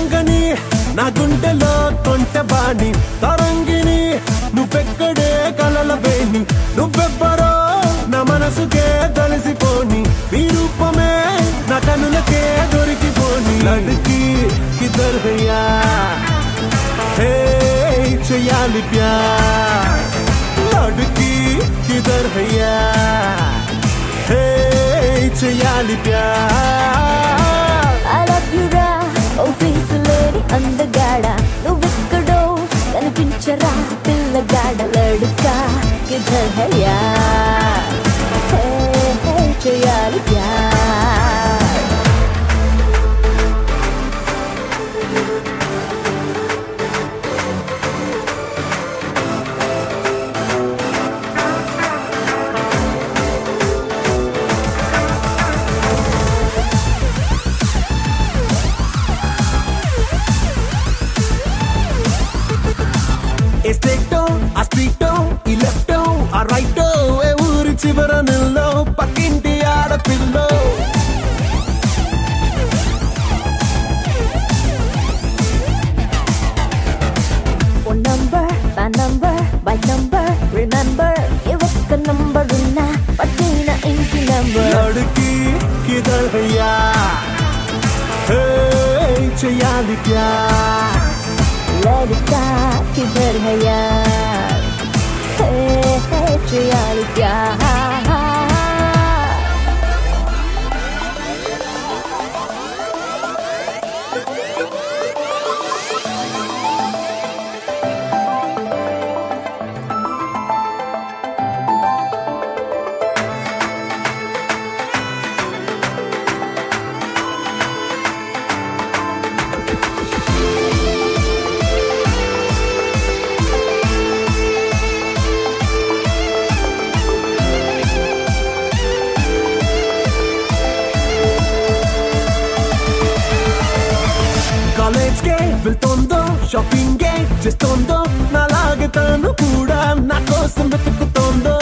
సురంగని నా గుండెలో కొంటెబాణి తరంగిణి నువ్వెక్కడే కలల వేణి నువ్వెవ్వరో నా మనసుకే తెలిసిపోని ఈ రూపమే నా కనులకే దొరికిపోని లడ్కి కిధర్ హై యార్ హే చెయ్యాలి ప్యార్ లడ్కి కిధర్ హై యార్ హే చెయ్యాలి ప్యార్ I love you రా ఓ ఫేస్ లేని అందగాడా నువ్వెక్కడో కనిపించరా పిల్లగాడ లడ్కా కిధర్ హై యార్ హే హే చెయ్యాలి ప్యార్ ఏ స్టేటో ఆ స్ట్రీటో ఈ లెఫ్టో ఆ రైటో ఏ ఊరి చివర నిల్లో పక్కింటి ఆడపిల్లో phone number PAN number bike number remember ఏ ఒక్క నంబర్ ఉన్నా పట్టిన ఇంటి నంబర్ లడ్కి కిధర్ హై యార్ హే చెయ్యాలి ప్యార్ लड़का किधर है यार हे हे చెయ్యాలి ప్యార్ కాలేజ్కే వెళ్తోందో షాపింగ్ చేస్తోందో నాలాగే తను కూడా నా కోసం వెతుకుతోందో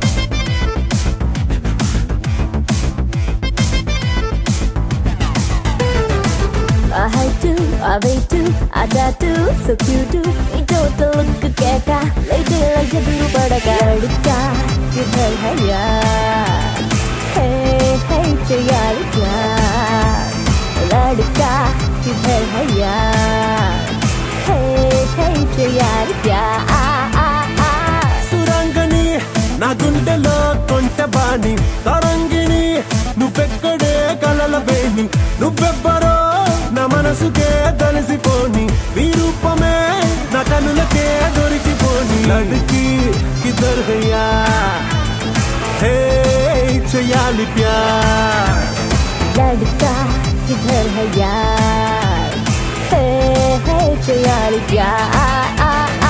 I hate to, I wait to, I dare to, so cute to, in total look कहता, लेटे लगे तू बड़ा लड़का किधर है यार, hey hey చెయ్యాలి ప్యార్, लड़का किधर है यार, hey hey చెయ్యాలి ప్యార్. సురంగని నా గుండెలో కొంటెబాణి తరంగిణి నువ్వెక్కడే కలల వేణి నువ్వెవ్వరో నా మనసుకే తెలిసిపోని ఈ రూపమే నా కనులకే దొరికిపోని లడ్కి కిధర్ హై యార్ హే చెయ్యాలి ప్యార్ लड़का किधर है यार, हे हे చెయ్యాలి ప్యార్.